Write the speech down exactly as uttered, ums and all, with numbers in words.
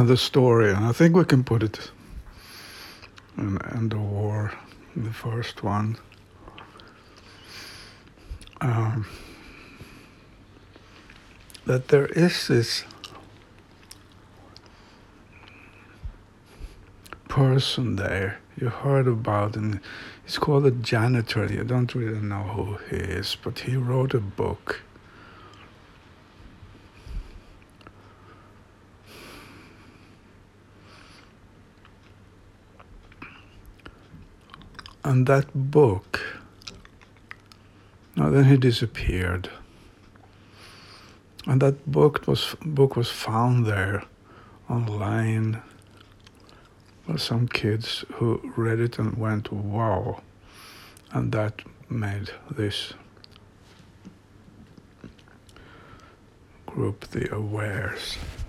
the story, and I think we can put it in End of War, the first one. Um, that there is this person there you heard about, and he's called a janitor. You don't really know who he is, but he wrote a book. And that book, now then he disappeared. And that book was book was found there online by some kids who read it and went, wow. And that made this group the Awares.